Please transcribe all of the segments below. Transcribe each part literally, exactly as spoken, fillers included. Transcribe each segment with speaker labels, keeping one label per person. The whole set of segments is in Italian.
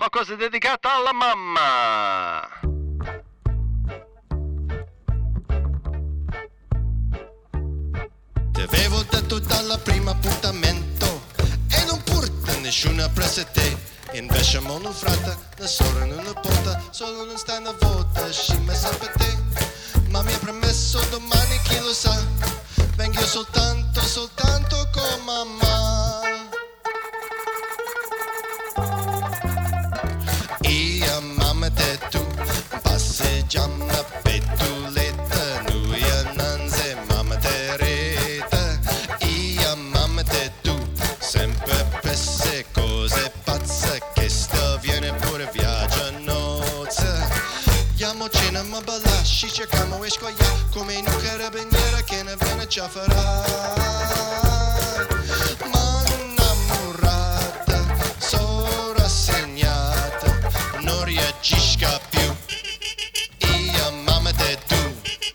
Speaker 1: qualcosa dedicato alla mamma.
Speaker 2: Ti avevo detto dall'primo appuntamento e non porta nessuna presa te. Invece mo non fratta, ne sora non ne porta, solo non sta una volta, scima sempre te. Ma mi ha promesso domani, chi lo sa, vengo io soltanto, soltanto con mamma. Io, mamma e tu, passeggiamo a petuletta, noi a nanze, mamma te rete. Io, mamma e tu, sempre pesse cose pazze, che sta viene pure viaggia a nozze. Andiamo a cena, ma balla, ci cerchiamo e squaglia, come in un carabiniere che ne viene già farà. Ma innamorata, so rassegnata, non reagisca più. Io, mamma e tu.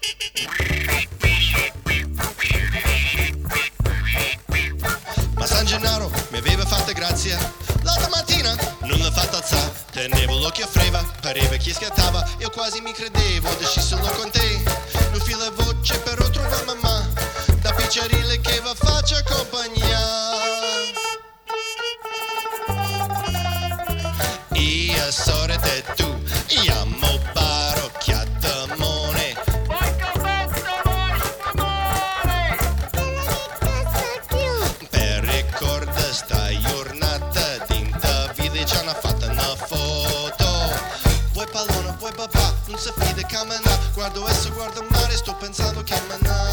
Speaker 2: Ma San Gennaro mi aveva fatta grazia, l'altra mattina non l'ha fatta alzare. Tenevo l'occhio a freva, pareva che scattava, io quasi mi credevo, desci solo con te. Non fila voce però trova mamma, da picciarile che va faccia compagnia. Io sorete e tu, io amo barocchiata mone. Per ricordare sta giornata, dinta vide già una fatta una foto. Vuoi pallone, vuoi papà, non si fide camminare. Guardo esso, guardo mare, sto pensando che manà.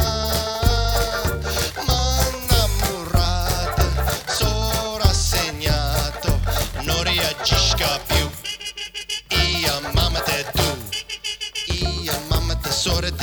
Speaker 2: Ma innamorata, so rassegnato, non reagisca più. Io, mamma e tu, io, mamma e sorella.